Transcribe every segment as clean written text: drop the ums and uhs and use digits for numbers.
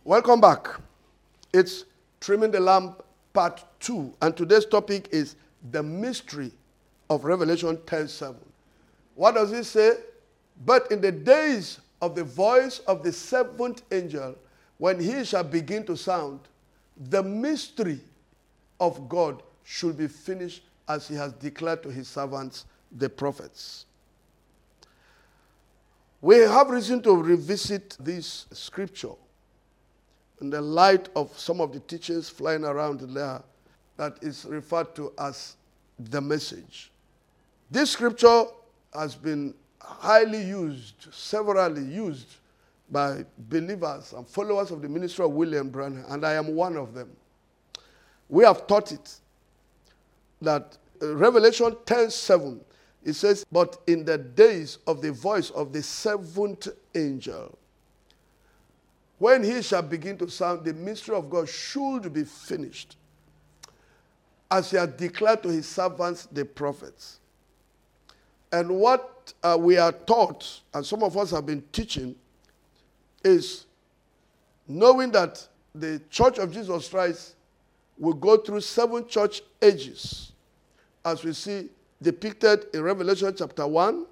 Welcome back. It's Trimming the Lamp Part 2, and today's topic is the mystery of Revelation 10:7. What does it say? But in the days of the voice of the seventh angel, when he shall begin to sound, the mystery of God should be finished as he has declared to his servants, the prophets. We have reason to revisit this scripture in the light of some of the teachings flying around there that is referred to as the message. This scripture has been highly used, severally used by believers and followers of the ministry of William Branham, and I am one of them. We have taught it that Revelation 10:7, it says, but in the days of the voice of the seventh angel, when he shall begin to sound, the mystery of God should be finished, as he has declared to his servants, the prophets. And what we are taught, and some of us have been teaching, is knowing that the Church of Jesus Christ will go through 7 church ages, as we see depicted in Revelation chapter 1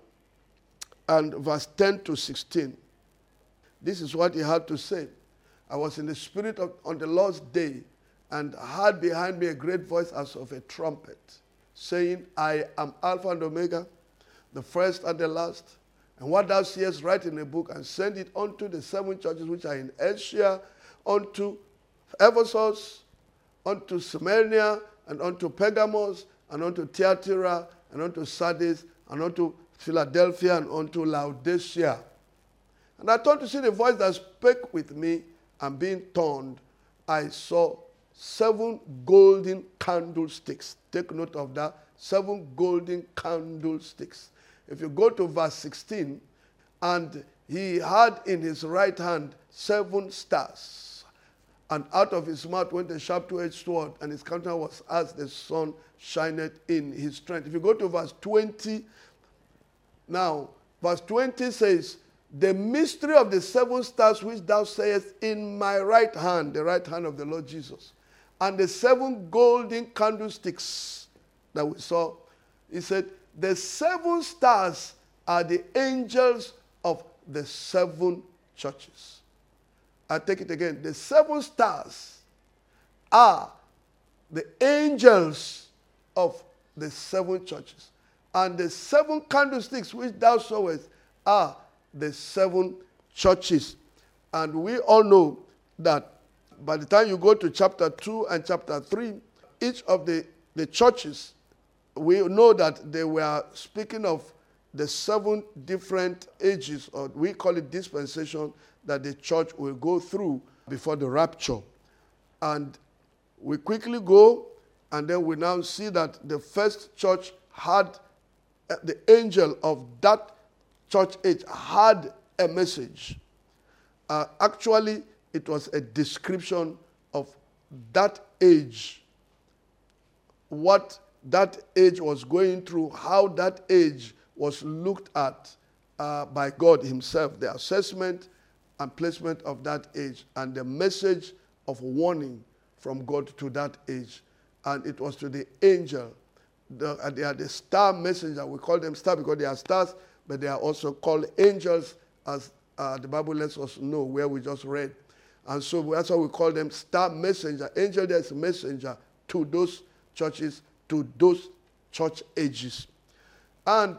and verse 10 to 16. This is what he had to say. I was in the spirit on the Lord's day, and heard behind me a great voice as of a trumpet, saying, I am Alpha and Omega, the first and the last. And what thou seest, write in a book, and send it unto the 7 churches which are in Asia, unto Ephesus, unto Smyrna, and unto Pergamos, and unto Thyatira, and unto Sardis, and unto Philadelphia, and unto Laodicea. And I turned to see the voice that spake with me, and being turned, I saw 7 golden candlesticks. Take note of that. 7 golden candlesticks. If you go to verse 16, and he had in his right hand 7 stars, and out of his mouth went a sharp two-edged sword, and his countenance was as the sun shineth in his strength. If you go to verse 20, now, verse 20 says, the mystery of the 7 stars which thou sayest in my right hand, the right hand of the Lord Jesus, and the 7 golden candlesticks that we saw, he said, the 7 stars are the angels of the 7 churches. I take it again. The 7 stars are the angels of the 7 churches. And the 7 candlesticks which thou sawest are the 7 churches. And we all know that by the time you go to chapter 2 and chapter 3, each of the churches, we know that they were speaking of the 7 different ages, or we call it dispensation, that the church will go through before the rapture. And we quickly go, and then we now see that the first church had, the angel of that church age had a message. Actually, it was a description of that age, what that age was going through, how that age was looked at by God himself, the assessment and placement of that age, and the message of warning from God to that age. And it was to the angel. They are the star messenger. We call them star because they are stars, but they are also called angels, as the Bible lets us know, where we just read. And so that's why we call them star messenger. Angel, there's a messenger to those churches, to those church ages. And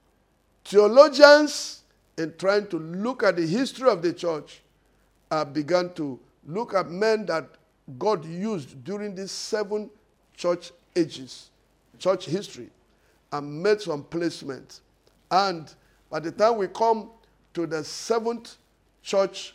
theologians, in trying to look at the history of the church, began to look at men that God used during these 7 church ages, church history, and made some placement. And by the time we come to the 7th church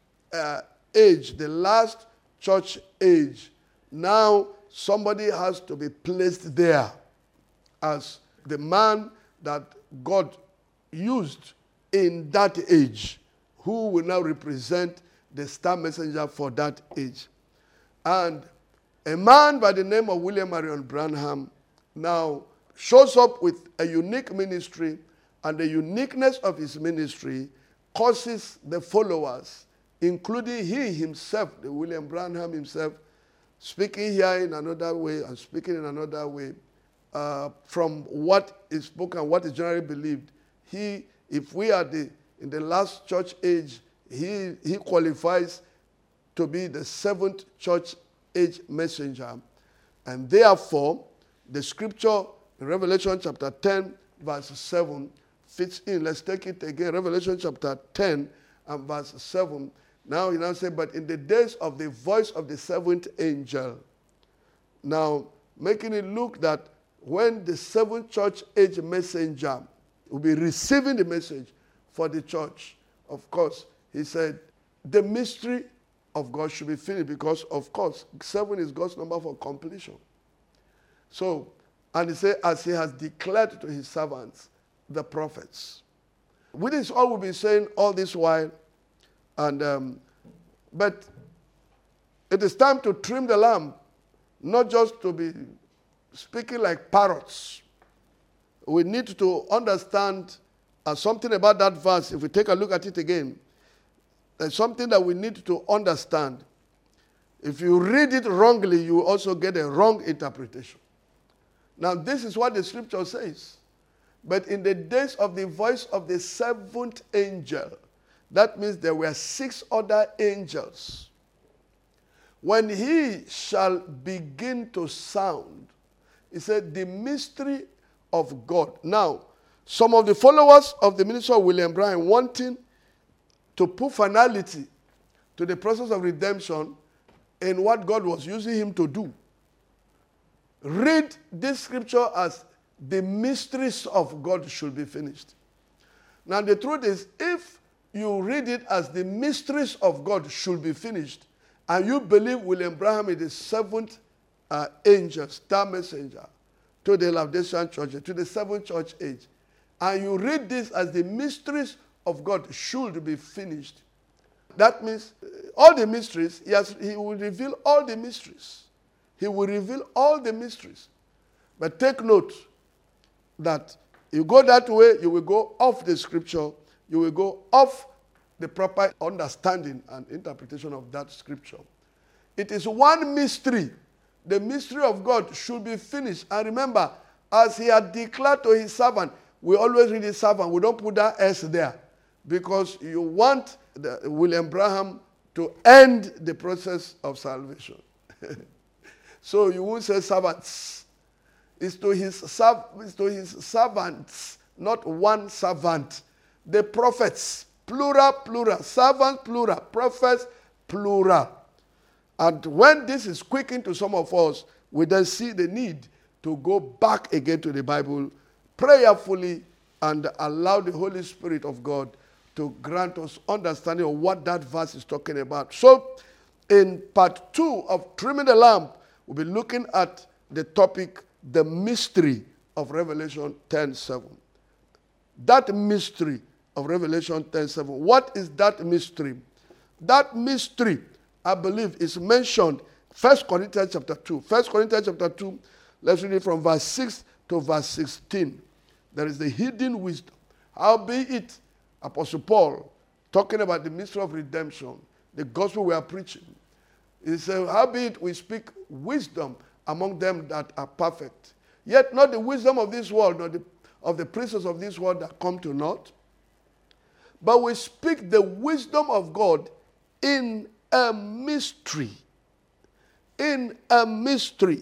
age, the last church age, now somebody has to be placed there as the man that God used in that age, who will now represent the star messenger for that age. And a man by the name of William Marion Branham now shows up with a unique ministry, and the uniqueness of his ministry causes the followers including he himself, the William Branham himself, speaking here in another way and speaking in another way, from what is spoken, what is generally believed. If we are in the last church age, he qualifies to be the seventh church age messenger. And therefore, the scripture in Revelation chapter 10, verse 7 fits in. Let's take it again. Revelation chapter 10 and verse 7. Now he now says, but in the days of the voice of the seventh angel. Now, making it look that when the seventh church age messenger will be receiving the message for the church, of course, he said, the mystery of God should be finished because, of course, 7 is God's number for completion. So, and he said, as he has declared to his servants, the prophets. With this, all we've been saying all this while, and but it is time to trim the lamb, not just to be speaking like parrots. We need to understand something about that verse. If we take a look at it again, there's something that we need to understand. If you read it wrongly, you will also get a wrong interpretation. Now, this is what the scripture says. But in the days of the voice of the seventh angel, that means there were 6 other angels. When he shall begin to sound, he said, the mystery of God. Now, some of the followers of the ministry of William Branham, wanting to put finality to the process of redemption in what God was using him to do, read this scripture as the mysteries of God should be finished. Now, the truth is, if you read it as the mysteries of God should be finished, and you believe William Branham is the seventh angel, star messenger, to the Laodicean church, to the seventh church age, and you read this as the mysteries of God should be finished, that means all the mysteries, he will reveal all the mysteries. He will reveal all the mysteries. But take note that you go that way, you will go off the scripture, you will go off the proper understanding and interpretation of that scripture. It is one mystery. The mystery of God should be finished. And remember, as he had declared to his servant, we always read his servant. We don't put that S there because you want William Branham to end the process of salvation. So you won't say servants. It's to his servants, not one servant. The prophets, plural, servants, plural, prophets, plural. And when this is quickened to some of us, we then see the need to go back again to the Bible prayerfully and allow the Holy Spirit of God to grant us understanding of what that verse is talking about. So, in part 2 of Trimming the Lamp, we'll be looking at the topic, the mystery of Revelation 10:7. That mystery of Revelation 10:7. What is that mystery? That mystery, I believe, is mentioned 1 Corinthians chapter 2. 1 Corinthians chapter 2, let's read it from verse 6 to verse 16. There is the hidden wisdom. Howbeit, Apostle Paul, talking about the mystery of redemption, the gospel we are preaching, he said, howbeit we speak wisdom among them that are perfect. Yet not the wisdom of this world, nor of the princes of this world that come to naught. But we speak the wisdom of God in a mystery. In a mystery.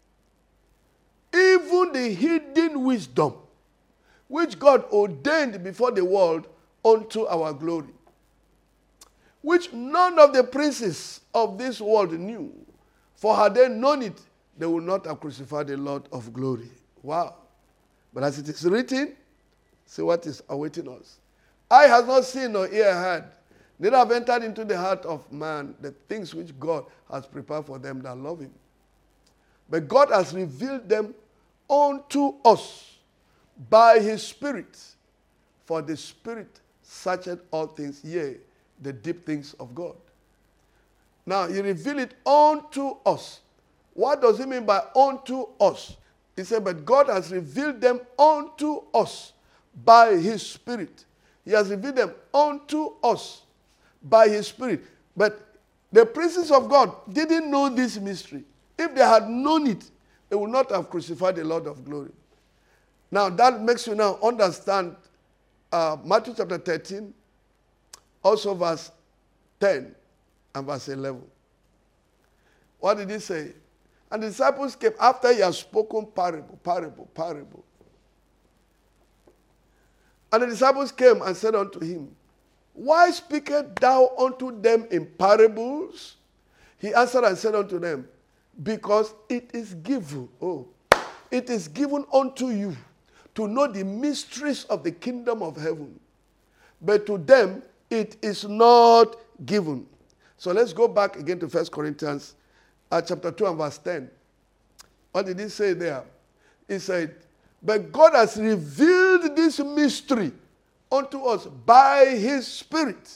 Even the hidden wisdom, which God ordained before the world unto our glory, which none of the princes of this world knew. For had they known it, they would not have crucified the Lord of glory. Wow. But as it is written, see what is awaiting us. Eye has not seen nor ear heard, neither have entered into the heart of man the things which God has prepared for them that love him. But God has revealed them unto us by his Spirit. For the Spirit searcheth all things, yea, the deep things of God. Now, he revealed it unto us. What does he mean by unto us? He said, but God has revealed them unto us by his Spirit. He has revealed them unto us by his Spirit. But the princes of God didn't know this mystery. If they had known it, they would not have crucified the Lord of glory. Now that makes you now understand Matthew chapter 13, also verse 10 and verse 11. What did he say? And the disciples came after he had spoken parable. And the disciples came and said unto him, why speakest thou unto them in parables? He answered and said unto them, because it is given, it is given unto you to know the mysteries of the kingdom of heaven. But to them it is not given. So let's go back again to 1 Corinthians chapter 2 and verse 10. What did he say there? He said, but God has revealed this mystery unto us by his Spirit.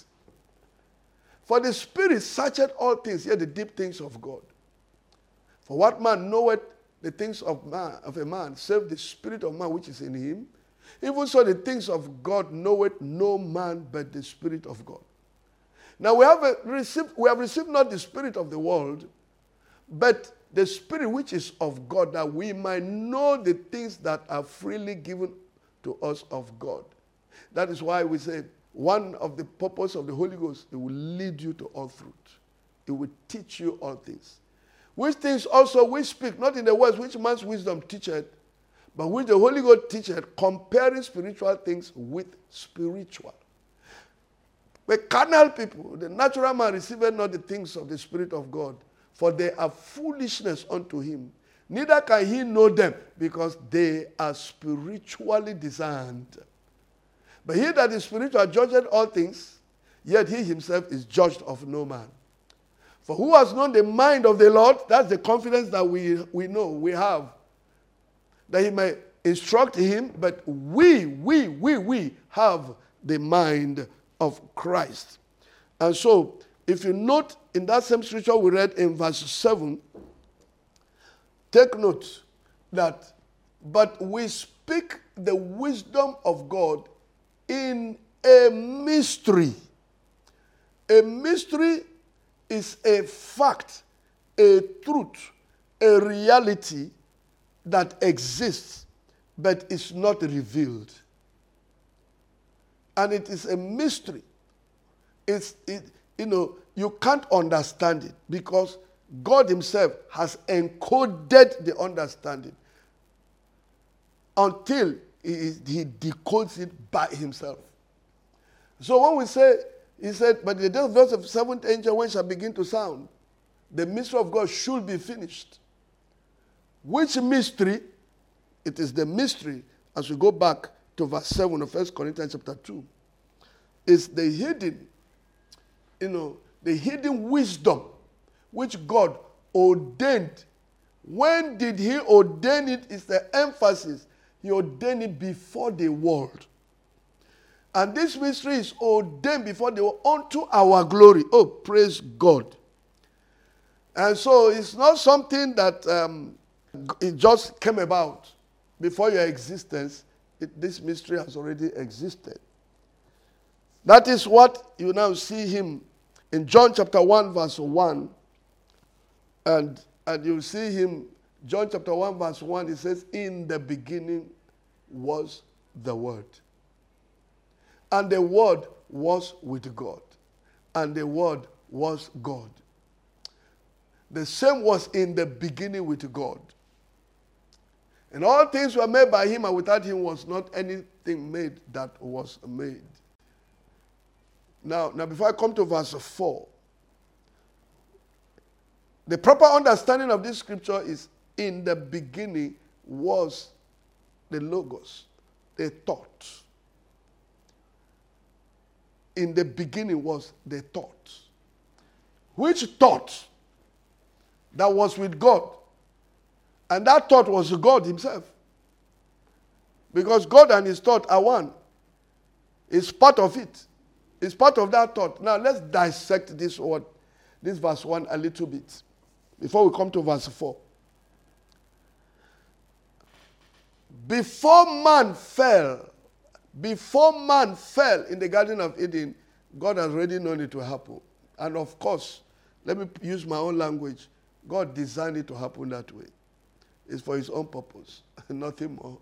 For the Spirit searcheth all things, yet the deep things of God. For what man knoweth the things of a man, save the spirit of man which is in him? Even so the things of God knoweth no man but the Spirit of God. Now we have received not the spirit of the world, but the Spirit which is of God, that we might know the things that are freely given to us of God. That is why we say one of the purpose of the Holy Ghost, it will lead you to all truth. It will teach you all things. Which things also we speak, not in the words which man's wisdom teacheth, but which the Holy Ghost teacheth, comparing spiritual things with spiritual. But carnal people, the natural man receiveth not the things of the Spirit of God, for they are foolishness unto him. Neither can he know them, because they are spiritually discerned. But he that is spiritual judgeth all things, yet he himself is judged of no man. For who has known the mind of the Lord? That's the confidence that we know, we have. That he may instruct him, but we have the mind of Christ. And so, if you note in that same scripture we read in verse 7, take note that, but we speak the wisdom of God in a mystery. A mystery is a fact, a truth, a reality that exists but is not revealed. And it is a mystery. You can't understand it because God himself has encoded the understanding until he decodes it by himself. So when we say, he said, but the day of the seventh angel when shall begin to sound, the mystery of God should be finished. Which mystery? It is the mystery, as we go back to verse 7 of 1 Corinthians chapter 2, is the hidden, the hidden wisdom which God ordained. When did he ordain it? Is the emphasis. He ordained it before the world. And this mystery is ordained before the world unto our glory. Oh, praise God. And so it's not something that it just came about before your existence. This mystery has already existed. That is what you now see him in John chapter 1 verse 1. And you see him, John chapter 1 verse 1, it says, in the beginning was the Word. And the Word was with God. And the Word was God. The same was in the beginning with God. And all things were made by him, and without him was not anything made that was made. Now before I come to verse 4, the proper understanding of this scripture is, in the beginning was the Logos, the thought. In the beginning was the thought. Which thought? That was with God. And that thought was God himself. Because God and his thought are one. It's part of it. It's part of that thought. Now let's dissect this word, this verse 1 a little bit before we come to verse 4. Before man fell in the Garden of Eden, God has already known it will happen. And of course, let me use my own language. God designed it to happen that way. It's for his own purpose, nothing more.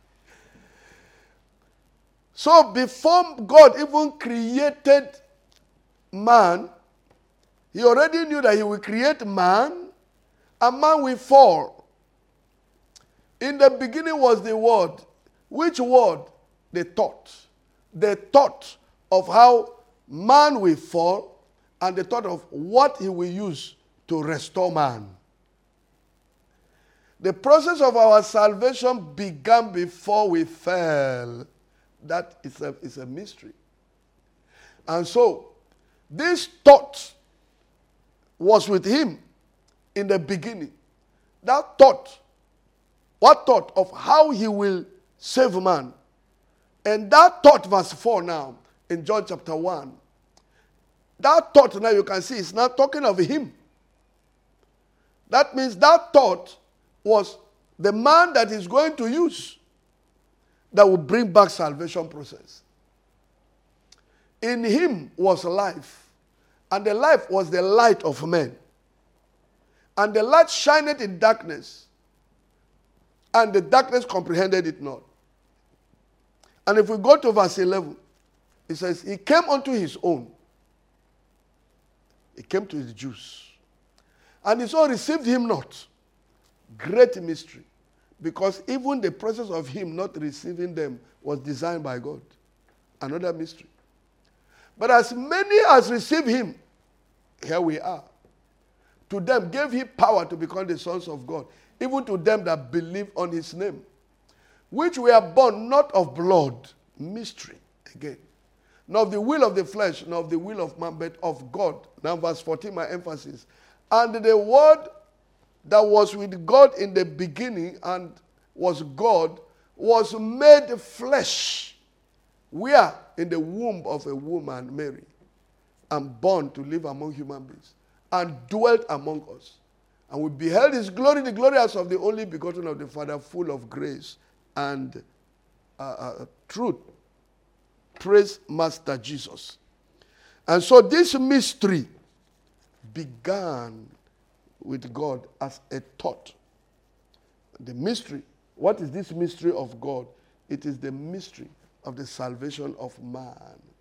So before God even created man, he already knew that he will create man, and man will fall. In the beginning was the Word. Which word? The thought. The thought of how man will fall, and the thought of what he will use to restore man. The process of our salvation began before we fell. That is a mystery. And so, this thought was with him in the beginning. That thought, what thought of how he will save man. And that thought, verse 4 now, in John chapter 1, that thought now you can see is not talking of him. That means that thought was the man that is going to use that will bring back salvation process. In him was life, and the life was the light of men. And the light shineth in darkness, and the darkness comprehended it not. And if we go to verse 11, it says, he came unto his own. He came to his Jews. And his own received him not. Great mystery. Because even the process of him not receiving them was designed by God. Another mystery. But as many as received him, here we are. To them gave he power to become the sons of God, even to them that believe on his name, which were born not of blood, mystery again, nor of the will of the flesh, nor of the will of man, but of God. Now verse 14, my emphasis. And the word that was with God in the beginning and was God was made flesh. Where? In the womb of a woman, Mary, and born to live among human beings, and dwelt among us. And we beheld his glory, the glory as of the only begotten of the Father, full of grace and truth. Praise Master Jesus. And so this mystery began with God as a thought. The mystery. What is this mystery of God? It is the mystery of the salvation of man.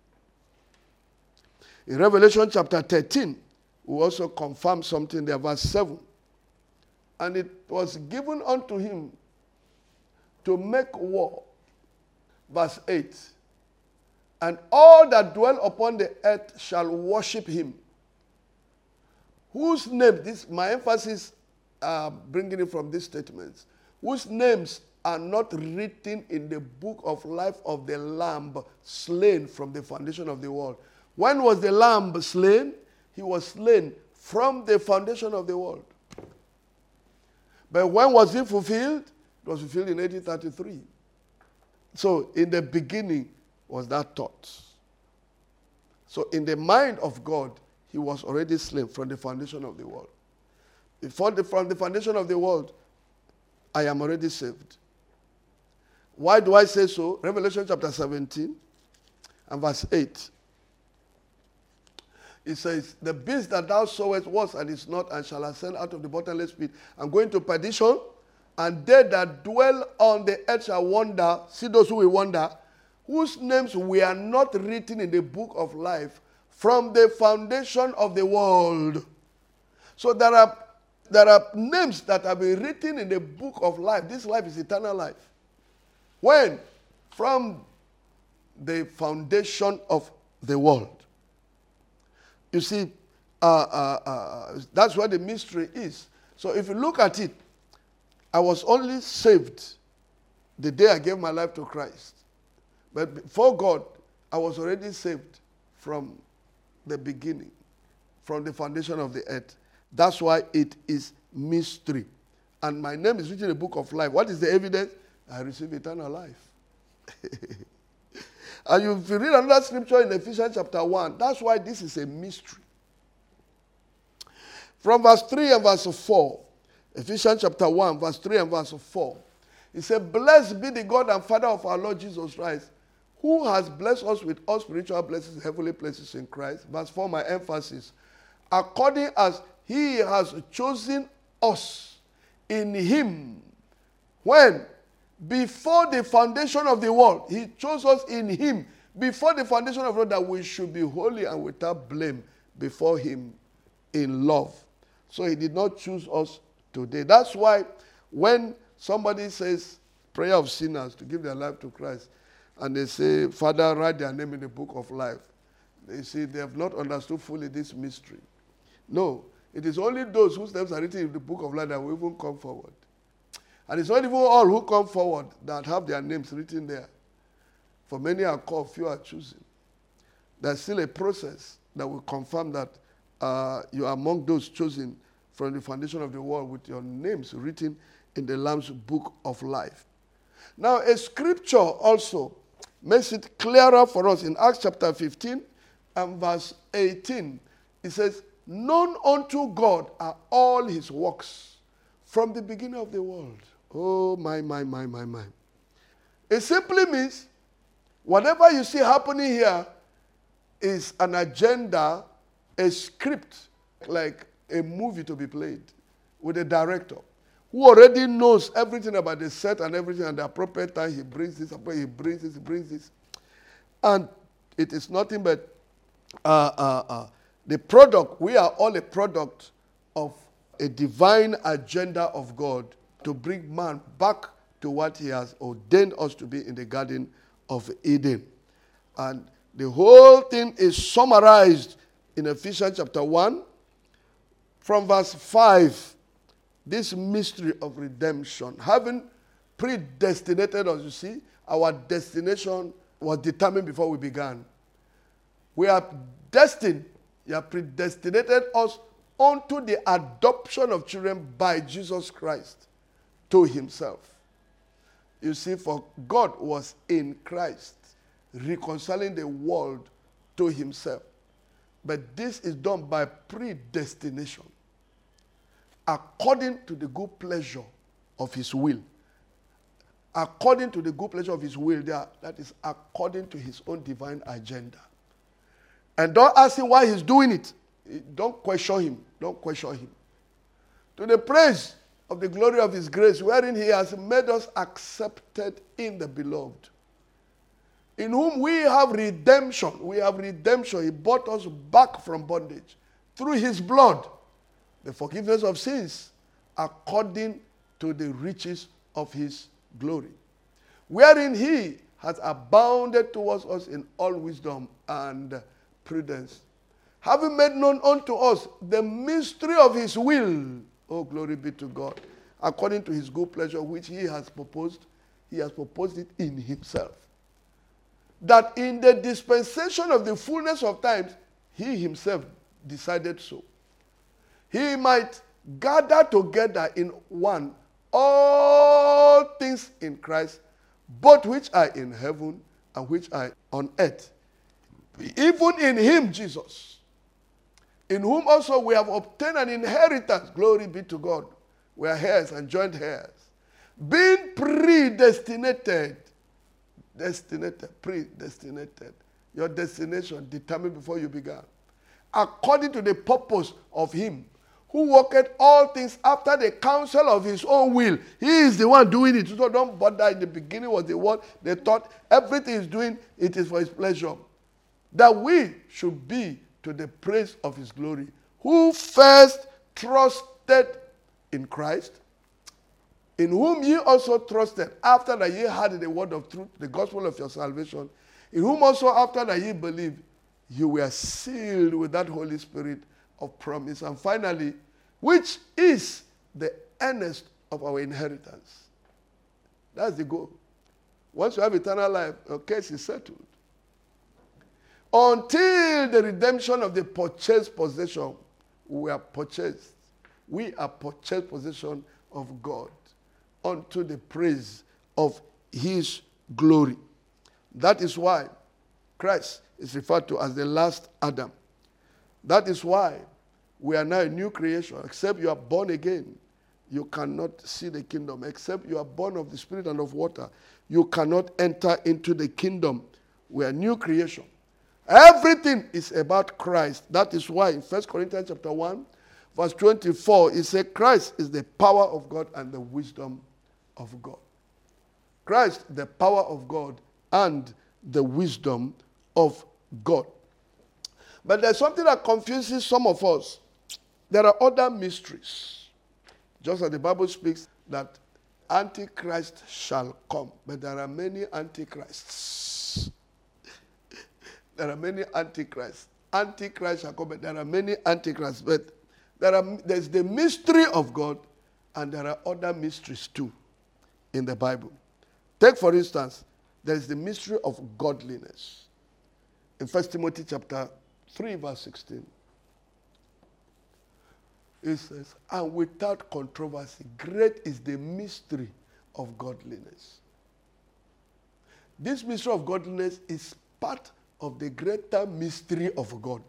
In Revelation chapter 13, we also confirm something there, verse 7. And it was given unto him to make war. Verse 8. And all that dwell upon the earth shall worship him. Whose name, this my emphasis bringing it from these statements, whose names are not written in the book of life of the Lamb slain from the foundation of the world. When was the Lamb slain? He was slain from the foundation of the world. But when was it fulfilled? It was fulfilled in 1833. So in the beginning was that thought. So in the mind of God, he was already slain from the foundation of the world. From the foundation of the world, I am already saved. Why do I say so? Revelation chapter 17 and verse 8. It says, the beast that thou sawest was and is not, and shall ascend out of the bottomless pit and go into perdition, and they that dwell on the earth shall wonder, see those who will wonder, whose names were not written in the book of life from the foundation of the world. So there are names that have been written in the book of life. This life is eternal life. When? From the foundation of the world. You see, that's where the mystery is. So if you look at it, I was only saved the day I gave my life to Christ. But before God, I was already saved from the beginning, from the foundation of the earth. That's why it is mystery. And my name is written in the book of life. What is the evidence? I received eternal life. And if you read another scripture in Ephesians chapter 1, that's why this is a mystery. From verse 3 and verse 4, Ephesians chapter 1, verse 3 and verse 4, it said, blessed be the God and Father of our Lord Jesus Christ, who has blessed us with all spiritual blessings, heavenly places in Christ. Verse 4, my emphasis. According as he has chosen us in him. When? Before the foundation of the world. He chose us in him. Before the foundation of the world, that we should be holy and without blame before him in love. So he did not choose us today. That's why when somebody says prayer of sinners to give their life to Christ, and they say, Father, write their name in the book of life, they say they have not understood fully this mystery. No, it is only those whose names are written in the book of life that will even come forward. And it's not even all who come forward that have their names written there. For many are called, few are chosen. There's still a process that will confirm that you are among those chosen from the foundation of the world with your names written in the Lamb's book of life. Now, a scripture also makes it clearer for us in Acts chapter 15 and verse 18. It says, known unto God are all his works from the beginning of the world. Oh, my. It simply means whatever you see happening here is an agenda, a script, like a movie to be played with a director who already knows everything about the set and everything, and the appropriate time he brings this, he brings this. And it is nothing but the product. We are all a product of a divine agenda of God to bring man back to what he has ordained us to be in the Garden of Eden. And the whole thing is summarized in Ephesians chapter 1 from verse 5. This mystery of redemption, having predestinated us, you see, our destination was determined before we began. We are destined, he has predestinated us unto the adoption of children by Jesus Christ to himself. You see, for God was in Christ, reconciling the world to himself. But this is done by predestination, according to the good pleasure of his will. According to the good pleasure of his will, that is according to his own divine agenda. And don't ask him why he's doing it. Don't question him. Don't question him. To the praise of the glory of his grace, wherein he has made us accepted in the beloved, in whom we have redemption. We have redemption. He bought us back from bondage through his blood, the forgiveness of sins, according to the riches of his glory, wherein he has abounded towards us in all wisdom and prudence, having made known unto us the mystery of his will. Oh, glory be to God. According to his good pleasure, which he has proposed it in himself, that in the dispensation of the fullness of times, he himself decided so, he might gather together in one all things in Christ, both which are in heaven and which are on earth, even in him, Jesus, in whom also we have obtained an inheritance. Glory be to God. We are heirs and joint heirs, being predestinated. Predestinated. Your destination determined before you began, according to the purpose of him who worketh all things after the counsel of his own will. He is the one doing it. So don't bother. In the beginning was the one. They thought everything he's doing, it is for his pleasure, that we should be to the praise of his glory, who first trusted in Christ, in whom ye also trusted, after that ye heard the word of truth, the gospel of your salvation, in whom also after that ye believed, you were sealed with that Holy Spirit of promise. And finally, which is the earnest of our inheritance. That's the goal. Once you have eternal life, your case is settled. Until the redemption of the purchased possession, we are purchased. We are purchased possession of God, unto the praise of his glory. That is why Christ is referred to as the last Adam. That is why we are now a new creation. Except you are born again, you cannot see the kingdom. Except you are born of the Spirit and of water, you cannot enter into the kingdom We are new creation. Everything is about Christ. That is why in 1 Corinthians chapter 1, verse 24, it says Christ is the power of God and the wisdom of God. Christ, the power of God and the wisdom of God. But there's something that confuses some of us. There are other mysteries. Just as the Bible speaks that Antichrist shall come. But there are many Antichrists. There are many Antichrists. Antichrist shall come, but there are many Antichrists. But there's the mystery of God, and there are other mysteries too in the Bible. Take, for instance, there is the mystery of godliness. In 1 Timothy chapter 3, verse 16, it says, and without controversy, great is the mystery of godliness. This mystery of godliness is part of the greater mystery of God.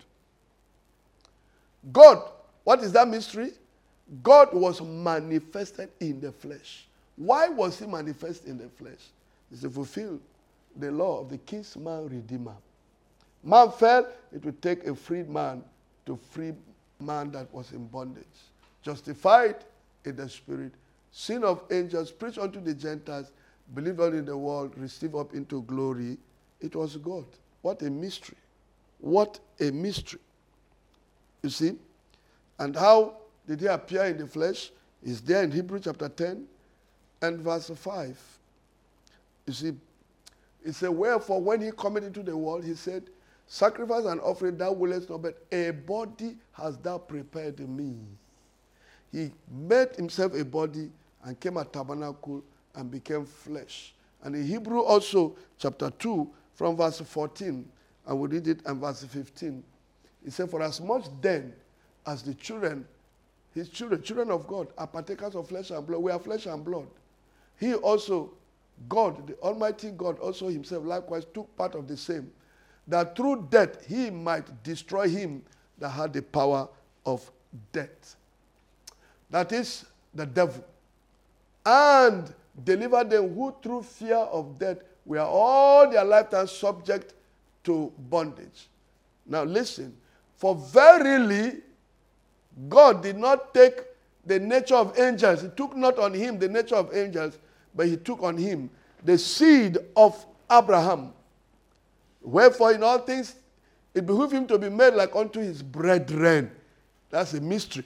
God, what is that mystery? God was manifested in the flesh. Why was he manifest in the flesh? It's to fulfill the law of the kinsman redeemer. Man fell, it would take a freed man to free man that was in bondage. Justified in the spirit, sin of angels, preached unto the Gentiles, believed on in the world, received up into glory. It was God. What a mystery. What a mystery. You see? And how did he appear in the flesh? Is there in Hebrews chapter 10 and verse 5. You see, it said, wherefore when he cometh into the world, he said, sacrifice and offering thou willest not, but a body hast thou prepared me. He made himself a body and came a tabernacle and became flesh. And in Hebrew also, chapter 2, from verse 14, and we read it and verse 15, he said, for as much then as the children, his children, children of God, are partakers of flesh and blood, we are flesh and blood. He also, God, the Almighty God, also himself likewise took part of the same, that through death he might destroy him that had the power of death. That is the devil. And deliver them who through fear of death were all their lifetime subject to bondage. Now listen, for verily God did not take the nature of angels. He took not on him the nature of angels, but he took on him the seed of Abraham. Wherefore in all things it behooved him to be made like unto his brethren. That's a mystery.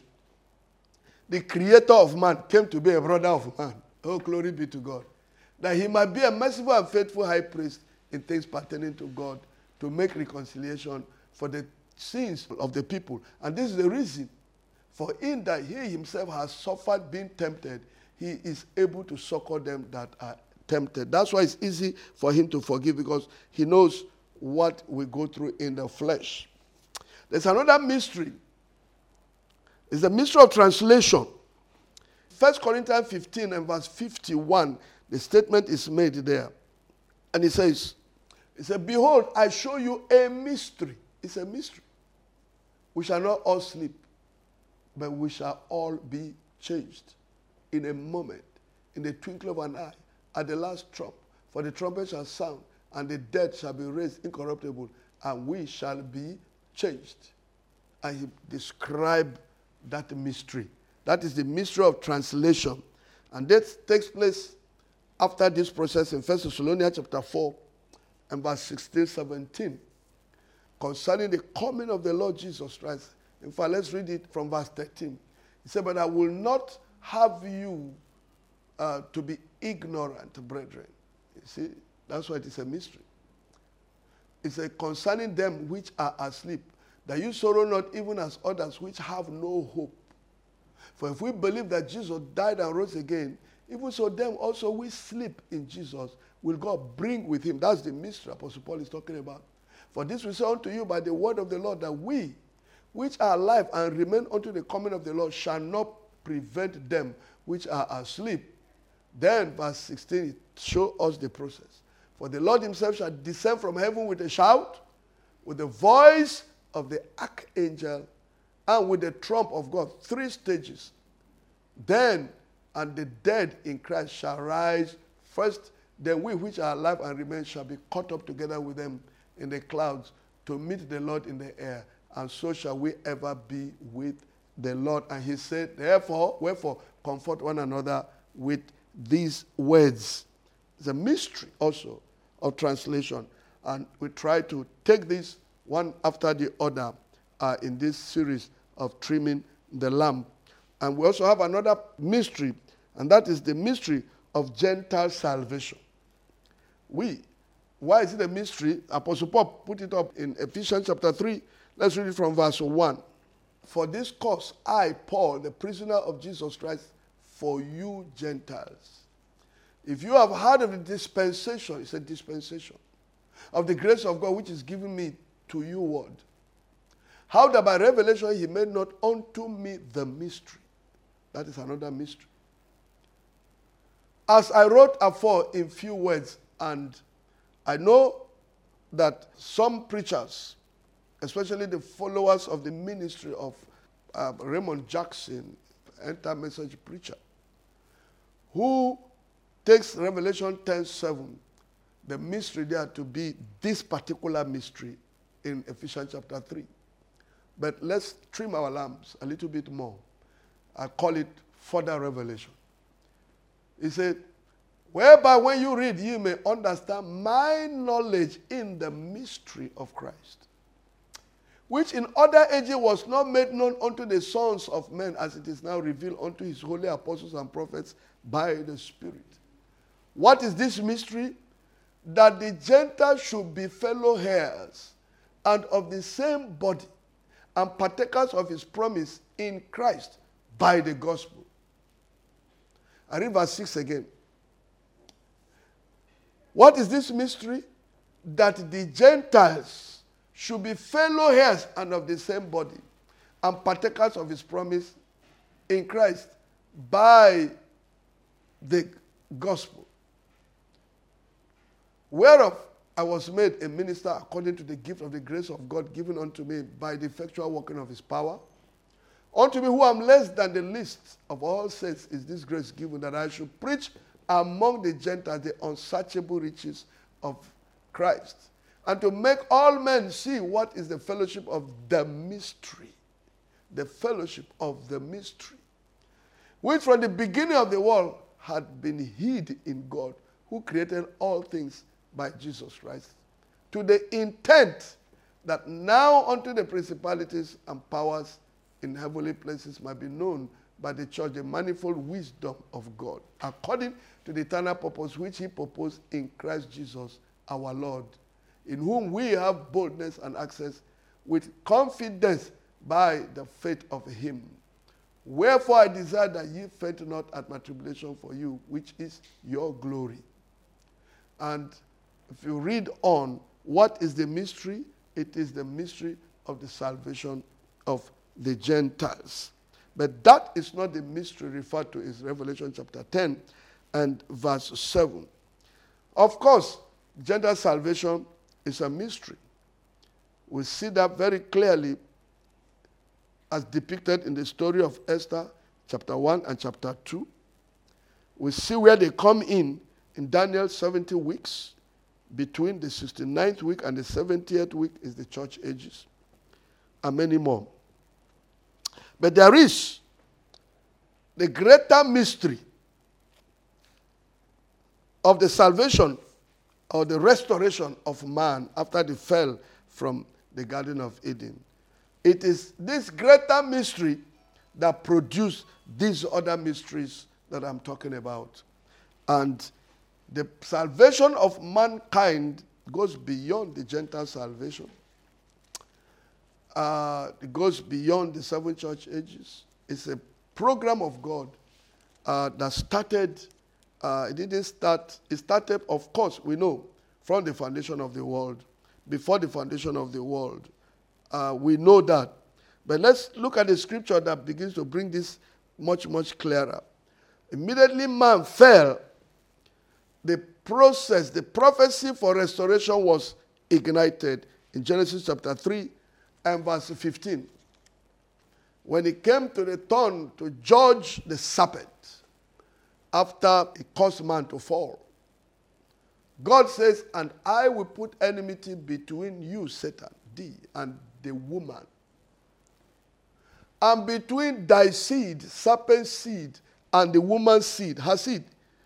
The creator of man came to be a brother of man. Oh, glory be to God. That he might be a merciful and faithful high priest in things pertaining to God, to make reconciliation for the sins of the people. And this is the reason. For in that he himself has suffered being tempted, he is able to succor them that are tempted. That's why it's easy for him to forgive, because he knows what we go through in the flesh. There's another mystery. It's the mystery of translation. 1 Corinthians 15 and verse 51, the statement is made there. And it says, behold, I show you a mystery. It's a mystery. We shall not all sleep, but we shall all be changed in a moment, in the twinkling of an eye, at the last trump. For the trumpet shall sound, and the dead shall be raised incorruptible, and we shall be changed. And he described that mystery. That is the mystery of translation. And that takes place after this process in 1 Thessalonians chapter 4 and verse 16, 17. Concerning the coming of the Lord Jesus Christ. In fact, let's read it from verse 13. He said, but I will not have you to be ignorant, brethren. You see, that's why it is a mystery. It's concerning them which are asleep, that you sorrow not even as others which have no hope. For if we believe that Jesus died and rose again, even so them also we sleep in Jesus, will God bring with him. That's the mystery Apostle Paul is talking about. For this we say unto you by the word of the Lord, that we, which are alive and remain unto the coming of the Lord, shall not prevent them which are asleep. Then verse 16, it shows us the process. For the Lord himself shall descend from heaven with a shout, with the voice of the archangel, and with the trump of God. 3 stages. Then, and the dead in Christ shall rise first. then we which are alive and remain shall be caught up together with them in the clouds to meet the Lord in the air, and so shall we ever be with the Lord. And he said, wherefore, comfort one another with these words. It's a mystery also of translation. And we try to take this one after the other in this series of trimming the lamp. And we also have another mystery, and that is the mystery of Gentile salvation. Why is it a mystery? Apostle Paul put it up in Ephesians chapter 3. Let's read it from verse 1. For this cause, I, Paul, the prisoner of Jesus Christ, for you Gentiles. If you have heard of the dispensation, it's a dispensation, of the grace of God which is given me to you, word. How that by revelation he made not unto me the mystery. That is another mystery. As I wrote afore in few words, and I know that some preachers, especially the followers of the ministry of Raymond Jackson, anti-message preacher, who takes Revelation 10:7, the mystery there to be this particular mystery in Ephesians chapter 3. But let's trim our lamps a little bit more. I call it further revelation. He said, whereby when you read, you may understand my knowledge in the mystery of Christ, which in other ages was not made known unto the sons of men, as it is now revealed unto his holy apostles and prophets by the Spirit. What is this mystery? That the Gentiles should be fellow heirs and of the same body, and partakers of his promise in Christ by the gospel. I read verse 6 again. What is this mystery? That the Gentiles should be fellow heirs and of the same body, and partakers of his promise in Christ by the gospel. Whereof I was made a minister according to the gift of the grace of God given unto me by the effectual working of his power. Unto me who am less than the least of all saints is this grace given, that I should preach among the Gentiles the unsearchable riches of Christ, and to make all men see what is the fellowship of the mystery. The fellowship of the mystery, which from the beginning of the world had been hid in God, who created all things by Jesus Christ, to the intent that now unto the principalities and powers in heavenly places might be known by the church the manifold wisdom of God, according to the eternal purpose which he proposed in Christ Jesus our Lord, in whom we have boldness and access with confidence by the faith of him. Wherefore I desire that ye faint not at my tribulation for you, which is your glory. And if you read on, what is the mystery? It is the mystery of the salvation of the Gentiles. But that is not the mystery referred to in Revelation chapter 10 and verse 7. Of course, Gentile salvation is a mystery. We see that very clearly as depicted in the story of Esther, chapter 1 and chapter 2. We see where they come in Daniel's 70 weeks. Between the 69th week and the 70th week is the church ages, and many more. But there is the greater mystery of the salvation or the restoration of man after the fall from the Garden of Eden. It is this greater mystery that produced these other mysteries that I'm talking about. And the salvation of mankind goes beyond the Gentile salvation. It goes beyond the 7 church ages. It's a program of God that started, it didn't start, it started, of course, we know, from the foundation of the world. Before the foundation of the world. We know that. But let's look at the scripture that begins to bring this much, much clearer. Immediately man fell, the process, the prophecy for restoration was ignited in Genesis chapter 3 and verse 15. When it came to the turn to judge the serpent after it caused man to fall. God says, and I will put enmity between you, Satan, thee, and the woman, and between thy seed, serpent's seed, and the woman's seed, her seed.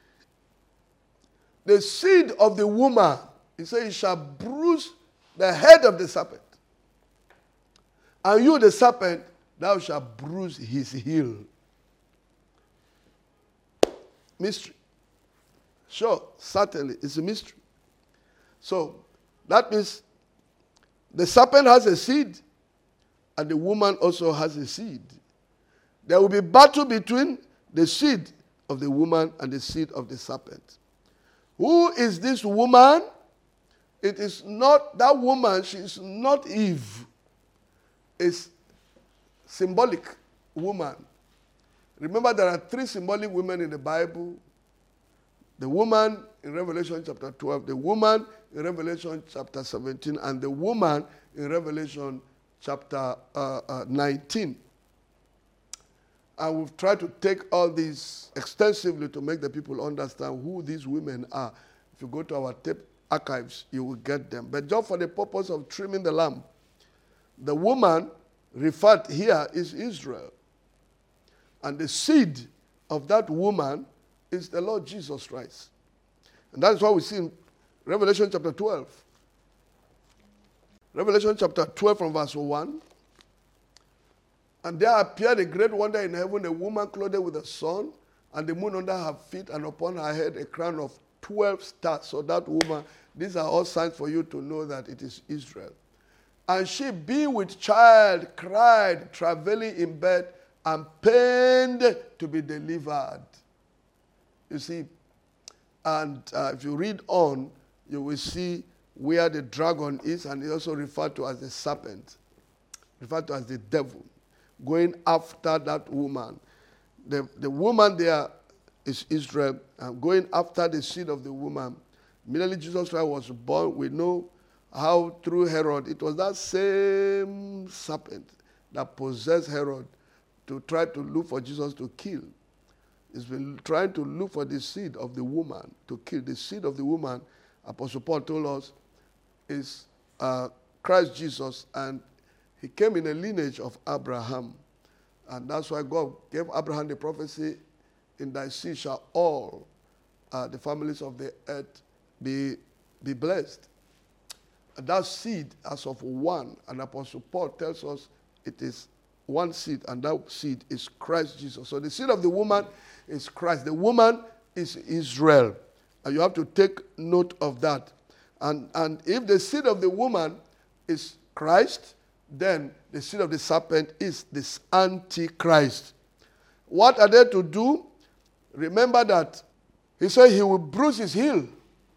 The seed of the woman, he says, it shall bruise the head of the serpent. And you, the serpent, thou shalt bruise his heel. Mystery. Sure, certainly, it's a mystery. So, that means the serpent has a seed, and the woman also has a seed. There will be battle between the seed of the woman and the seed of the serpent. Who is this woman? It is not that woman, she is not Eve. It's symbolic woman. Remember, there are 3 symbolic women in the Bible. The woman in Revelation chapter 12, the woman in Revelation chapter 17, and the woman in Revelation chapter 19. And we've tried to take all these extensively to make the people understand who these women are. If you go to our tape archives, you will get them. But just for the purpose of trimming the lamb, the woman referred here is Israel. And the seed of that woman is the Lord Jesus Christ. And that is what we see in Revelation chapter 12. Revelation chapter 12 from verse 1. And there appeared a great wonder in heaven, a woman clothed with the sun, and the moon under her feet, and upon her head a crown of 12 stars. So that woman, these are all signs for you to know that it is Israel. And she, being with child, cried, travailing in bed, and pained to be delivered. You see, and if you read on, you will see where the dragon is, and it's also referred to as the serpent, referred to as the devil, going after that woman. The woman there is Israel, and going after the seed of the woman. Immediately Jesus Christ was born, we know how through Herod, it was that same serpent that possessed Herod to try to look for Jesus to kill. He's been trying to look for the seed of the woman to kill. The seed of the woman, Apostle Paul told us, is Christ Jesus, and he came in a lineage of Abraham. And that's why God gave Abraham the prophecy, in thy seed shall all the families of the earth be blessed. And that seed as of one, and Apostle Paul tells us it is one seed, and that seed is Christ Jesus. So the seed of the woman is Christ. The woman is Israel. And you have to take note of that. And if the seed of the woman is Christ, then the seed of the serpent is this Antichrist. What are they to do? Remember that he said he will bruise his heel.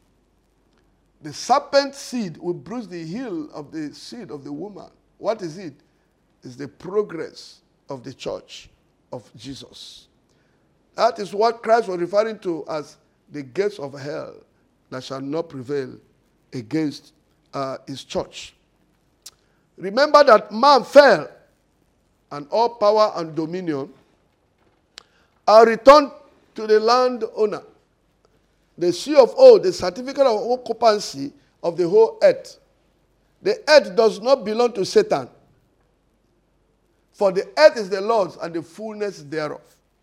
The serpent seed will bruise the heel of the seed of the woman. What is it? It's the progress of the church of Jesus. That is what Christ was referring to as the gates of hell that shall not prevail against his church. Remember that man fell, and all power and dominion are returned to the landowner. The sea of O, the certificate of occupancy of the whole earth. The earth does not belong to Satan. For the earth is the Lord's and the fullness thereof.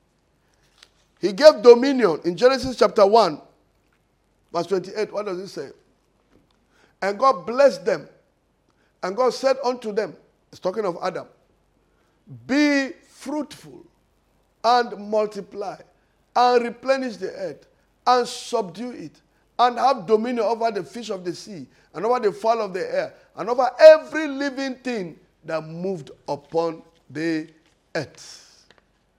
He gave dominion in Genesis chapter 1, verse 28. What does it say? And God blessed them. And God said unto them, it's talking of Adam, be fruitful and multiply and replenish the earth and subdue it and have dominion over the fish of the sea and over the fowl of the air and over every living thing that moved upon the earth.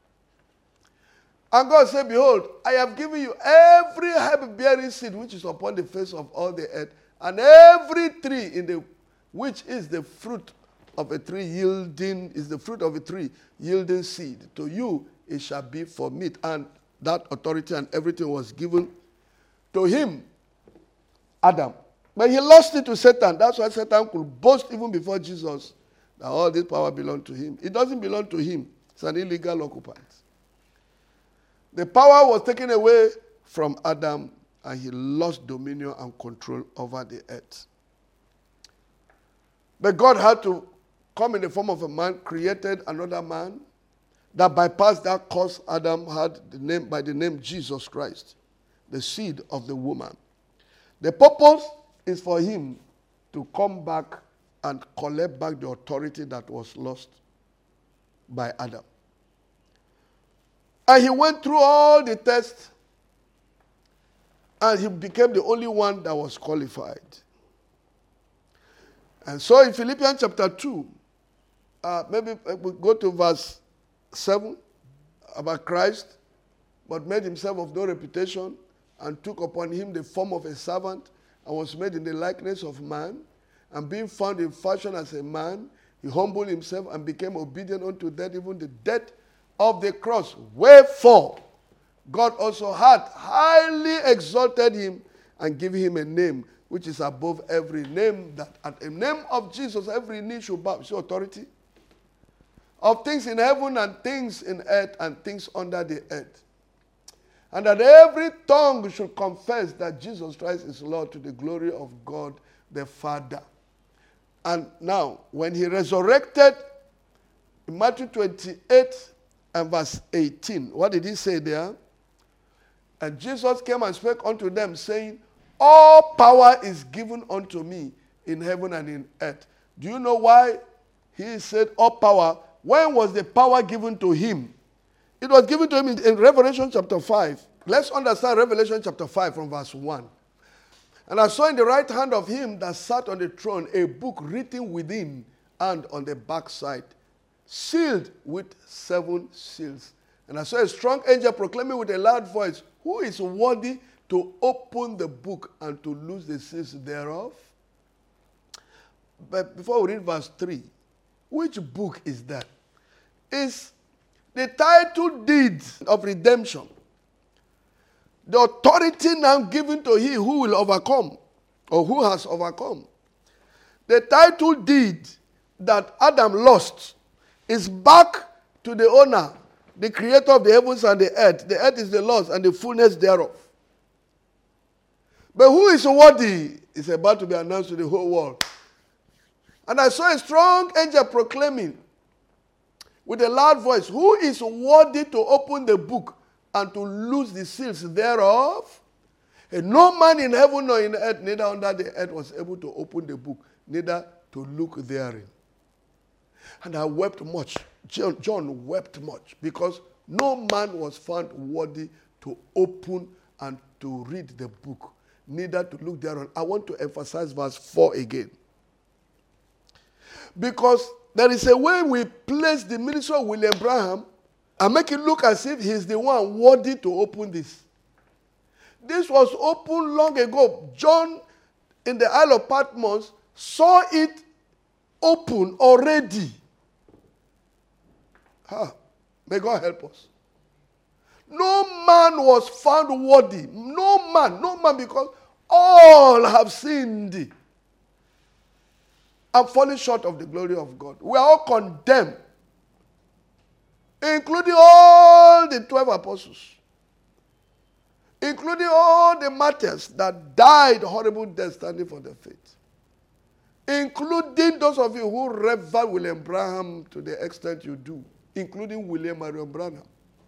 And God said, behold, I have given you every herb-bearing seed which is upon the face of all the earth, and every tree in the which is the fruit of a tree yielding, is the fruit of a tree yielding seed. To you it shall be for meat. And that authority and everything was given to him, Adam. But he lost it to Satan. That's why Satan could boast even before Jesus that all this power belonged to him. It doesn't belong to him. It's an illegal occupant. The power was taken away from Adam, and he lost dominion and control over the earth. But God had to come in the form of a man, created another man that bypassed that curse Adam had by the name Jesus Christ, the seed of the woman. The purpose is for him to come back and collect back the authority that was lost by Adam. And he went through all the tests, and he became the only one that was qualified. And so in Philippians chapter 2, maybe we go to verse 7, about Christ, but made himself of no reputation, and took upon him the form of a servant, and was made in the likeness of man. And being found in fashion as a man, he humbled himself and became obedient unto death, even the death of the cross. Wherefore, God also hath highly exalted him and given him a name which is above every name, that at the name of Jesus every knee should bow. See authority? Of things in heaven and things in earth and things under the earth. And that every tongue should confess that Jesus Christ is Lord, to the glory of God the Father. And now, when he resurrected, in Matthew 28 and verse 18, what did he say there? And Jesus came and spake unto them, saying, all power is given unto me in heaven and in earth. Do you know why he said all power? When was the power given to him? It was given to him in Revelation chapter 5. Let's understand Revelation chapter 5 from verse 1. And I saw in the right hand of him that sat on the throne a book written within and on the backside, sealed with 7 seals. And I saw a strong angel proclaiming with a loud voice, who is worthy to open the book and to loose the seals thereof? But before we read verse 3, which book is that? It's the title deed of redemption. The authority now given to he who will overcome, or who has overcome. The title deed that Adam lost is back to the owner, the creator of the heavens and the earth. The earth is the Lord's and the fullness thereof. But who is worthy is about to be announced to the whole world. And I saw a strong angel proclaiming with a loud voice, who is worthy to open the book and to loose the seals thereof? And no man in heaven nor in earth, neither under the earth, was able to open the book, neither to look therein. And I wept much. John wept much, because no man was found worthy to open and to read the book, neither to look thereon. I want to emphasize verse 4 again. Because there is a way we place the ministry of William Branham and make it look as if he's the one worthy to open this. This was opened long ago. John in the Isle of Patmos saw it open already. May God help us. No man was found worthy. No man, because all have sinned and fallen short of the glory of God. We are all condemned, including all the 12 apostles, including all the martyrs that died horrible death standing for the faith, including those of you who revere William Branham to the extent you do, including William Marion Branham.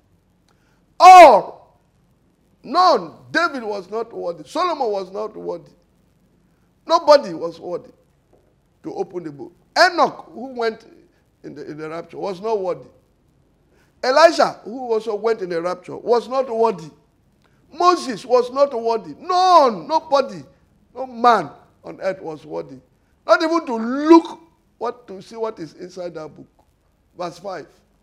All. None. David was not worthy. Solomon was not worthy. Nobody was worthy to open the book. Enoch, who went in the rapture, was not worthy. Elijah, who also went in the rapture, was not worthy. Moses was not worthy. None. Nobody. No man on earth was worthy. Not even to look, to see what is inside that book. Verse 5.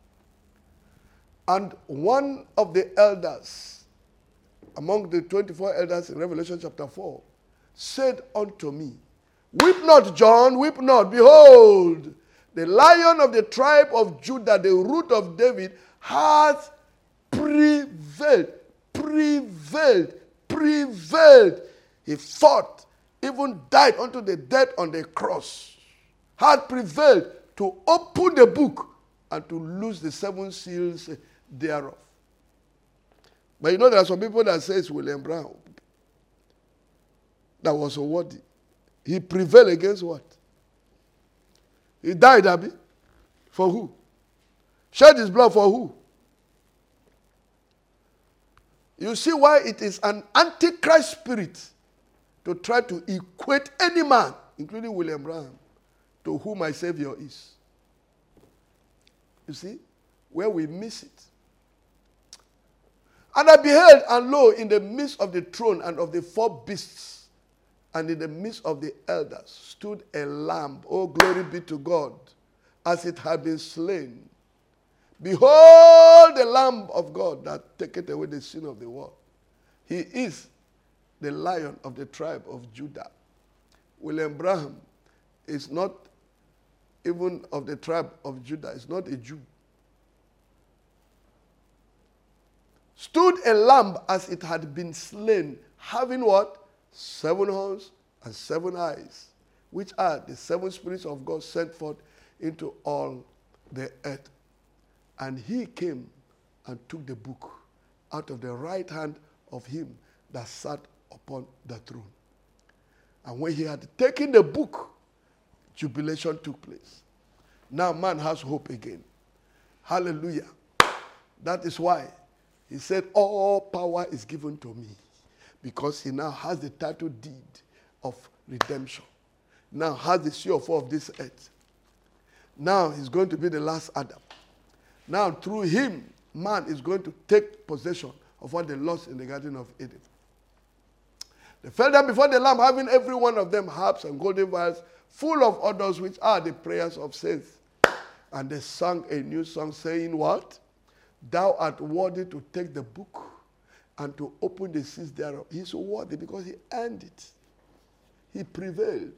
And one of the elders, among the 24 elders in Revelation chapter 4, said unto me, weep not, John, weep not. Behold, the Lion of the tribe of Judah, the root of David, hath prevailed. He fought, even died unto the death on the cross. Had prevailed to open the book and to loose the 7 seals thereof. But you know there are some people that say it's William Branham. that was worthy. He prevailed against what? He died, Abi. For who? Shed his blood for who? You see why it is an antichrist spirit to try to equate any man, including William Branham, to who my Savior is. You see, where we miss it. And I beheld, and lo, in the midst of the throne and of the four beasts, and in the midst of the elders, stood a lamb, oh glory be to God, as it had been slain. Behold the Lamb of God that taketh away the sin of the world. He is the Lion of the tribe of Judah. William Branham is not even of the tribe of Judah. He's not a Jew. Stood a lamb as it had been slain, having what? 7 horns and 7 eyes, which are the 7 spirits of God sent forth into all the earth. And he came and took the book out of the right hand of him that sat upon the throne. And when he had taken the book, jubilation took place. Now man has hope again. Hallelujah. That is why he said, all power is given to me. Because he now has the title deed of redemption. Now has the CFO of this earth. Now he's going to be the last Adam. Now through him, man is going to take possession of what they lost in the Garden of Eden. They fell down before the Lamb, having every one of them harps and golden vials, full of odors, which are the prayers of saints. And they sang a new song, saying what? Thou art worthy to take the book and to open the seals thereof. He's worthy because he earned it. He prevailed.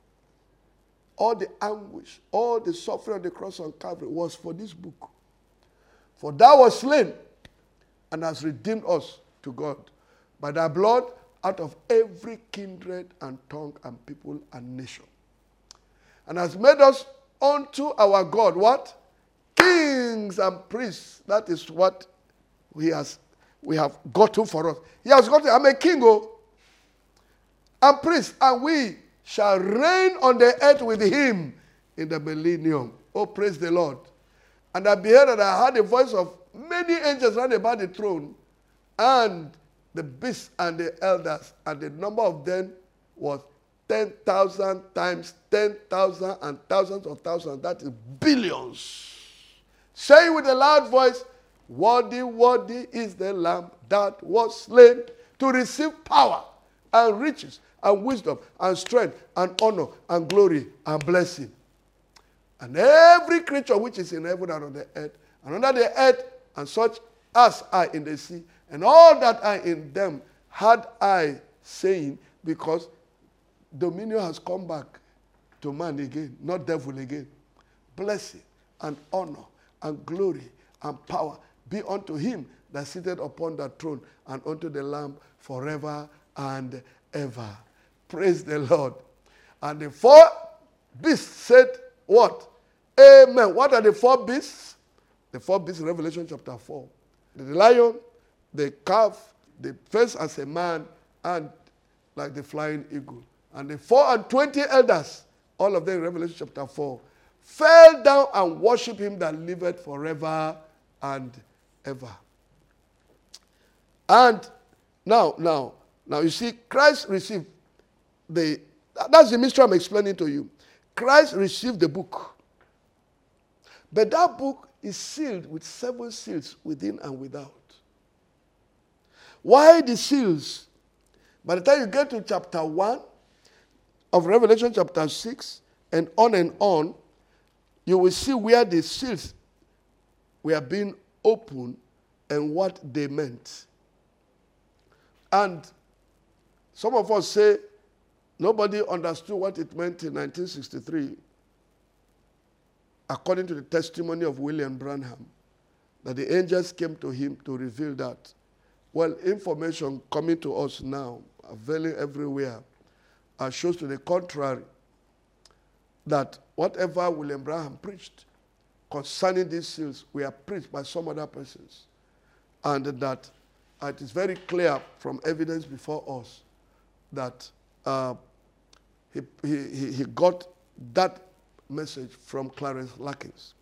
All the anguish, all the suffering on the cross on Calvary was for this book. For thou wast slain and hast redeemed us to God by thy blood out of every kindred and tongue and people and nation. And has made us unto our God, what? Kings and priests. That is what we have gotten for us. He has gotten, I'm a king, and priest, and we shall reign on the earth with him in the millennium. Oh, praise the Lord. And I beheld and I heard the voice of many angels round about the throne, and the beasts and the elders, and the number of them was 10,000 times 10,000 and thousands of thousands. That is billions. Saying with a loud voice, worthy, worthy is the Lamb that was slain to receive power and riches and wisdom and strength and honor and glory and blessing. And every creature which is in heaven and on the earth, and under the earth, and such as are in the sea, and all that are in them, had I saying, because dominion has come back to man again, not devil again. Blessing and honor and glory and power be unto him that sitteth upon the throne and unto the Lamb forever and ever. Praise the Lord. And the 4 beasts said what? Amen. What are the 4 beasts? The 4 beasts in Revelation chapter 4. The lion, the calf, the first as a man, and like the flying eagle. And the 24 elders, all of them in Revelation chapter 4, fell down and worshiped him that liveth forever and ever. And now, you see, Christ received that's the mystery I'm explaining to you. Christ received the book. But that book is sealed with 7 seals within and without. Why the seals? By the time you get to chapter 1 of Revelation chapter 6 and on, you will see where the seals were being opened and what they meant. And some of us say nobody understood what it meant in 1963, according to the testimony of William Branham, that the angels came to him to reveal that. Well, information coming to us now, availing everywhere, shows to the contrary, that whatever William Branham preached concerning these seals were preached by some other persons. And that it is very clear from evidence before us that he got that message from Clarence Larkins.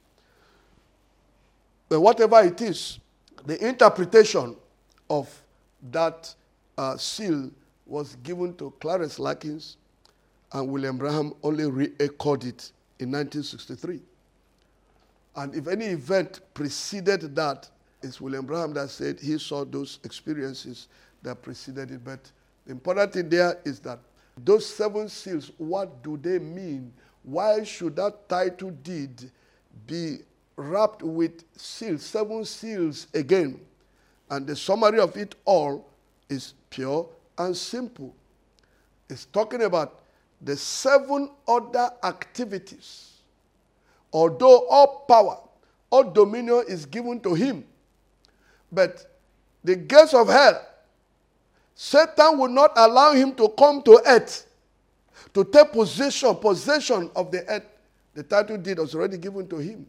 But whatever it is, the interpretation of that seal was given to Clarence Larkins, and William Branham only re-echoed it in 1963. And if any event preceded that, it's William Branham that said he saw those experiences that preceded it. But the important thing there is that those 7 seals, what do they mean? Why should that title deed be wrapped with seals, 7 seals again? And the summary of it all is pure and simple. It's talking about the 7 other activities. Although all power, all dominion is given to him, but the gates of hell, Satan will not allow him to come to earth to take possession of the earth. The title deed was already given to him.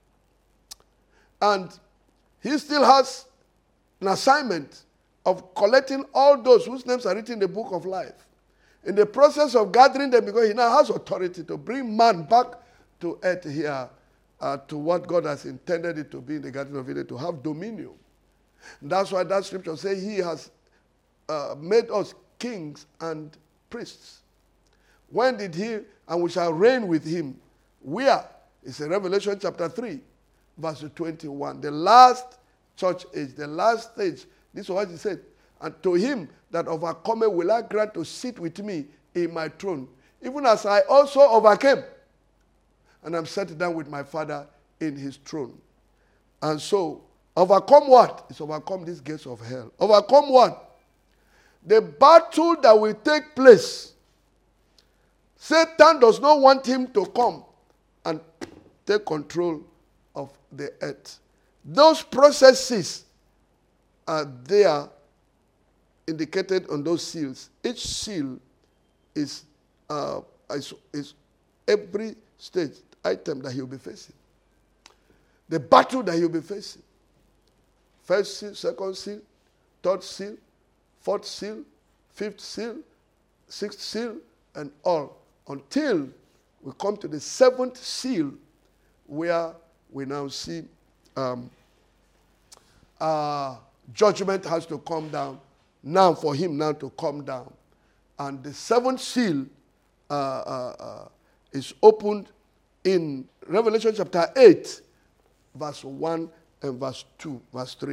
And he still has an assignment of collecting all those whose names are written in the book of life. In the process of gathering them, because he now has authority to bring man back to earth here, to what God has intended it to be in the Garden of Eden, to have dominion. And that's why that scripture says he has made us kings and priests. When did he? And we shall reign with him. Where? It's in Revelation chapter 3, verse 21. The last church age, the last stage. This is what he said. And to him that overcometh will I grant to sit with me in my throne, even as I also overcame, and I'm set down with my Father in his throne. And so, overcome what? It's overcome these gates of hell. Overcome what? The battle that will take place. Satan does not want him to come and take control of the earth. Those processes are there indicated on those seals. Each seal is every stage item that he'll be facing. The battle that he'll be facing. First seal, second seal, third seal, fourth seal, fifth seal, sixth seal, and all. Until we come to the 7th seal, where we now see judgment has to come down. Now for him now to come down. And the 7th seal is opened in Revelation chapter 8, verse 1 and verse 2, verse 3.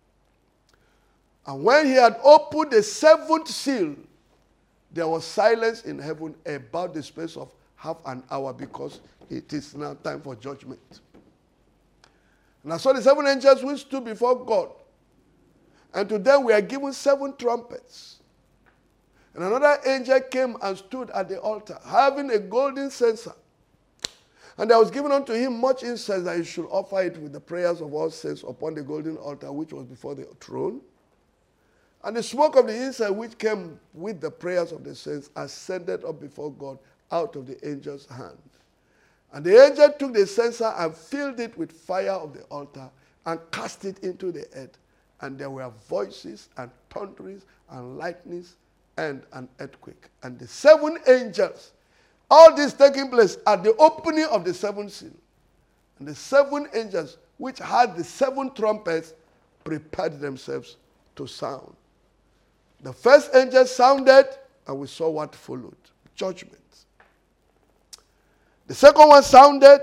And when he had opened the 7th seal, there was silence in heaven about the space of half an hour, because it is now time for judgment. And I saw the 7 angels which stood before God. And to them we are given 7 trumpets. And another angel came and stood at the altar, having a golden censer. And there was given unto him much incense, that he should offer it with the prayers of all saints upon the golden altar which was before the throne. And the smoke of the incense which came with the prayers of the saints ascended up before God out of the angel's hand. And the angel took the censer and filled it with fire of the altar and cast it into the earth. And there were voices and thunderings and lightnings and an earthquake. And the 7 angels, all this taking place at the opening of the 7th seal. And the 7 angels, which had the 7 trumpets, prepared themselves to sound. The first angel sounded, and we saw what followed. Judgment. The second one sounded.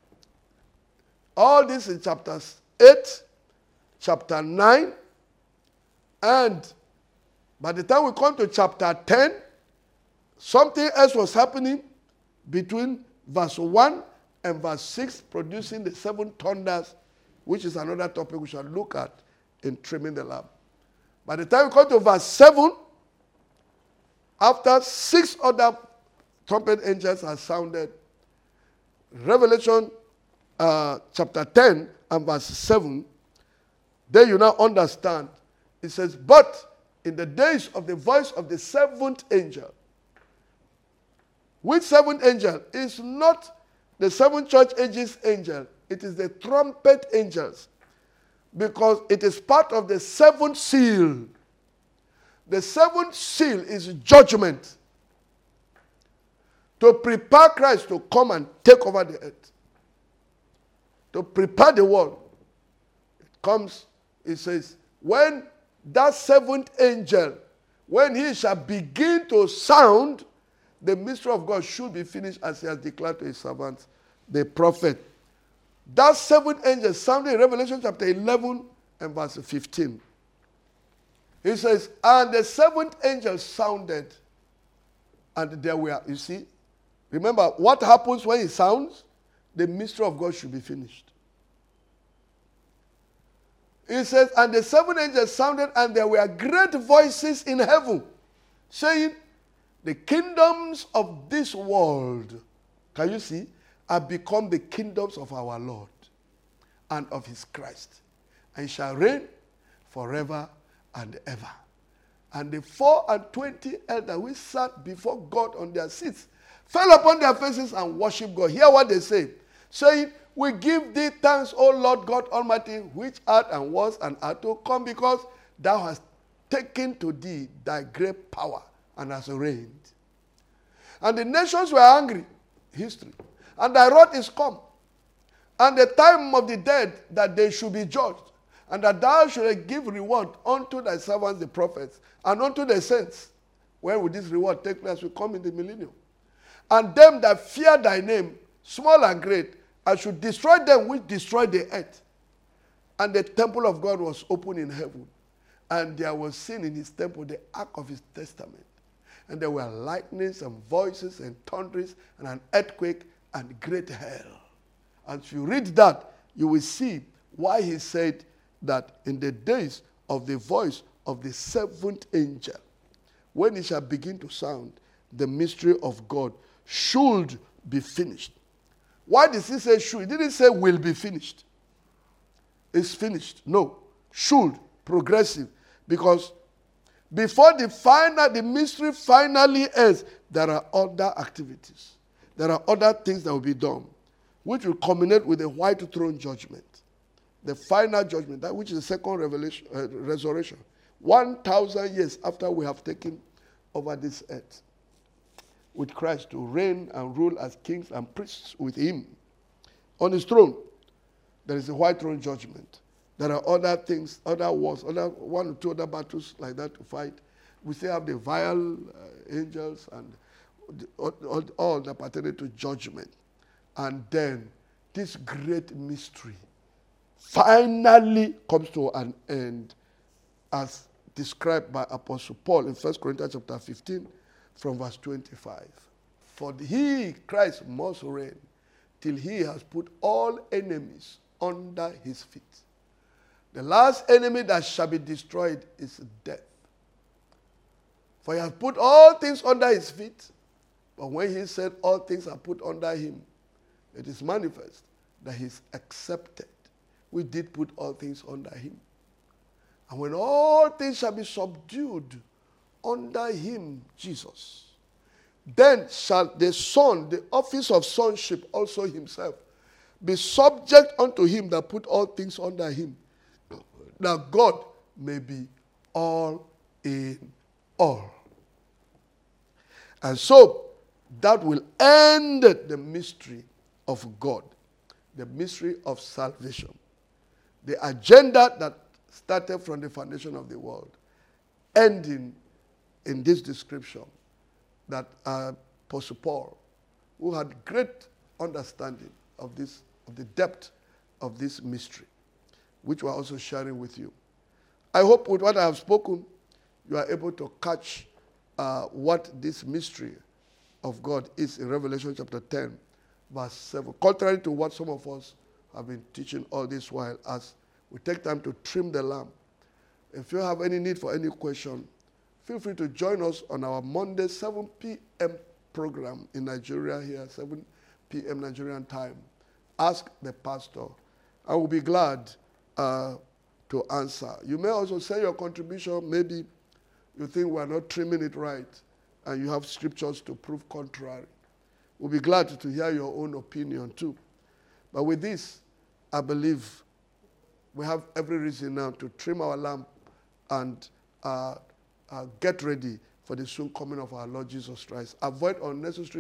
All this in chapters 8, chapter 9, and by the time we come to chapter 10, something else was happening between verse 1 and verse 6, producing the 7 thunders, which is another topic we shall look at in Trimming the Lamp. By the time we come to verse 7, after 6 other trumpet angels are sounded, Revelation chapter 10 and verse 7, there you now understand. It says, but in the days of the voice of the 7th angel. Which 7th angel? Is not the 7 church ages angel. It is the trumpet angels. Because it is part of the 7th seal. The 7th seal is judgment. to prepare Christ to come and take over the earth. To prepare the world. It comes, it says, when that seventh angel, when he shall begin to sound, the mystery of God should be finished as he has declared to his servants, the prophet. That seventh angel sounded in Revelation chapter 11 and verse 15. He says, and the seventh angel sounded, and there were, you see, remember what happens when he sounds? The mystery of God should be finished. He says, and the seventh angel sounded, and there were great voices in heaven, saying, the kingdoms of this world, can you see, have become the kingdoms of our Lord and of his Christ, and shall reign forever and ever. And the 24 elders which sat before God on their seats fell upon their faces and worshipped God. Hear what they say, saying, we give thee thanks, O Lord God Almighty, which art and was and art to come, because thou hast taken to thee thy great power and hast reigned. And the nations were angry, history, and thy wrath is come, and the time of the dead that they should be judged, and that thou shouldest give reward unto thy servants the prophets, and unto the saints. When will this reward take place? Will come in the millennium. And them that fear thy name, small and great, I should destroy them which destroy the earth. And the temple of God was opened in heaven, and there was seen in his temple the ark of his testament. And there were lightnings and voices and thunderings and an earthquake and great hail. And if you read that, you will see why he said that in the days of the voice of the seventh angel, when it shall begin to sound, the mystery of God should be finished. Why did he say should? He didn't say will be finished. It's finished. No. Should. Progressive. Because before the mystery finally ends, there are other activities. There are other things that will be done, which will culminate with the white throne judgment. The final judgment, that which is the second resurrection. 1,000 years after we have taken over this earth, with Christ to reign and rule as kings and priests with him on his throne. There is a white throne judgment. There are other things, other wars, one or two other battles like that to fight. We still have the vile angels and all that pertain to judgment. And then this great mystery finally comes to an end, as described by Apostle Paul in 1 Corinthians chapter 15 from verse 25. For he, Christ, must reign till he has put all enemies under his feet. The last enemy that shall be destroyed is death. For he has put all things under his feet. But when he said all things are put under him, it is manifest that he is accepted. We did put all things under him. And when all things shall be subdued under him, Jesus, then shall the Son, the office of sonship also himself, be subject unto him that put all things under him, that God may be all in all. And so, that will end the mystery of God, the mystery of salvation, the agenda that started from the foundation of the world, ending in this description that Apostle Paul, who had great understanding of this, of the depth of this mystery, which we're also sharing with you. I hope with what I have spoken, you are able to catch what this mystery of God is in Revelation chapter 10, verse 7. Contrary to what some of us have been teaching all this while, as we take time to trim the lamp. If you have any need for any question, feel free to join us on our Monday 7 p.m. program in Nigeria here, 7 p.m. Nigerian time. Ask the pastor. I will be glad to answer. You may also send your contribution. Maybe you think we are not trimming it right and you have scriptures to prove contrary. We'll be glad to hear your own opinion too. But with this, I believe we have every reason now to trim our lamp and get ready for the soon coming of our Lord Jesus Christ. Avoid unnecessary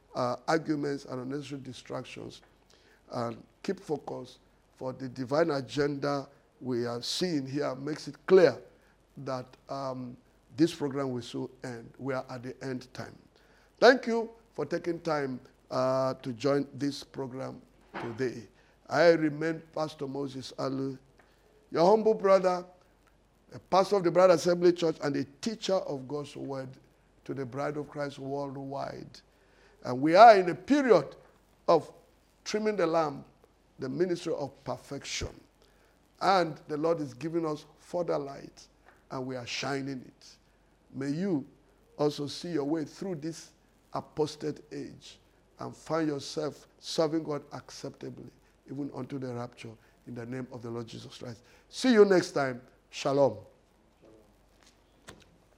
arguments and unnecessary distractions, and keep focus, for the divine agenda we are seeing here makes it clear that this program will soon end. We are at the end time. Thank you for taking time to join this program today. I remain Pastor Moses Alu, your humble brother, a pastor of the Bride Assembly Church and a teacher of God's word to the Bride of Christ worldwide. And we are in a period of trimming the lamp, the ministry of perfection. And the Lord is giving us further light, and we are shining it. May you also see your way through this apostate age and find yourself serving God acceptably, even unto the rapture, in the name of the Lord Jesus Christ. See you next time. Shalom.